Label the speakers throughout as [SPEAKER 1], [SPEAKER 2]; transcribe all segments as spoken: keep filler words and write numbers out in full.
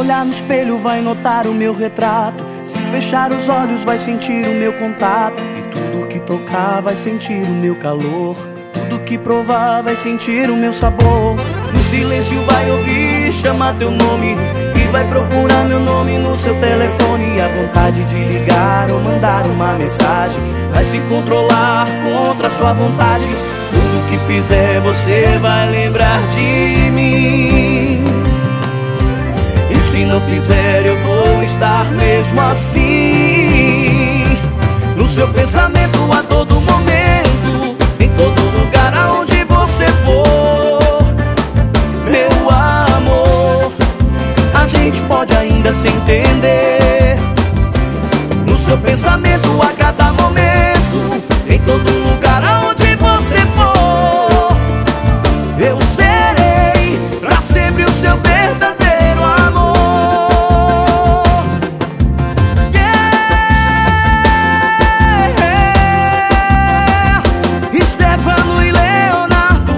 [SPEAKER 1] olhar no espelho vai notar o meu retrato. Se fechar os olhos vai sentir o meu contato. E tudo que tocar vai sentir o meu calor. Tudo que provar vai sentir o meu sabor. No silêncio vai ouvir chamar teu nome. E vai procurar meu nome no seu telefone. E a vontade de ligar ou mandar uma mensagem vai se controlar contra a sua vontade. Tudo que fizer você vai lembrar de mim. E se não fizer eu vou estar mesmo assim, no seu pensamento a todo momento, em todo lugar aonde você for. Meu amor, a gente pode ainda se entender. No seu pensamento a cada momento, em todo lugar aonde você for. Eu serei pra sempre o seu verdadeiro amor. Yeah! Stefano e Leonardo.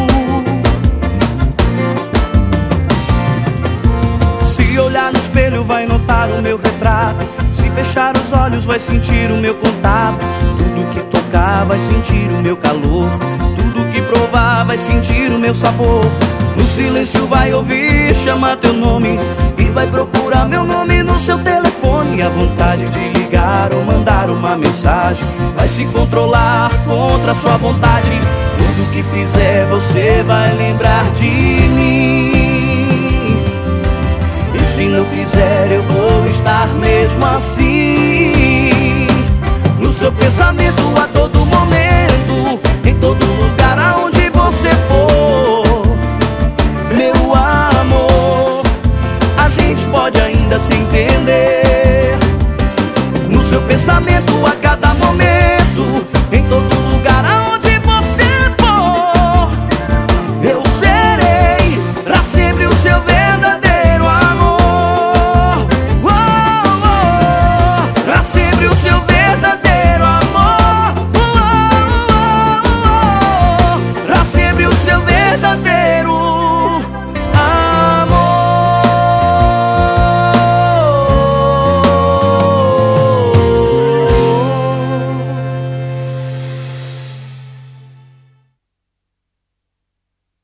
[SPEAKER 1] Se olhar no espelho vai notar o meu retrato. Se fechar os olhos vai sentir o meu contato. Tudo que tocar vai sentir o meu calor. Tudo que provar vai sentir o meu sabor. No silêncio vai ouvir chamar teu nome. E vai procurar meu nome no seu telefone. A vontade de ligar ou mandar uma mensagem vai se controlar contra a sua vontade. Tudo que fizer você vai lembrar de mim. E se não fizer eu vou estar mesmo assim, no seu pensamento a todo momento, em todo lugar aonde você for. Meu amor, a gente pode ainda se entender. No seu pensamento a cada momento, em todo